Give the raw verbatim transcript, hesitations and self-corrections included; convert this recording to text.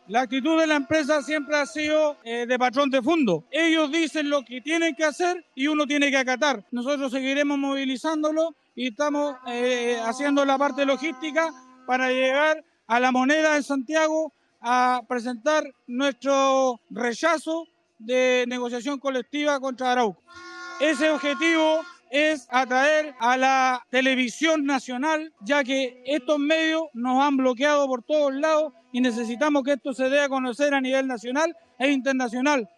La actitud de la empresa siempre ha sido eh, de patrón de fondo. Ellos dicen lo que tienen que hacer y uno tiene que acatar. Nosotros seguiremos movilizándolo y estamos eh, haciendo la parte logística para llegar a La Moneda en Santiago a presentar nuestro rechazo de negociación colectiva contra Arauco. Ese objetivo es atraer a la televisión nacional, ya que estos medios nos han bloqueado por todos lados y necesitamos que esto se dé a conocer a nivel nacional e internacional.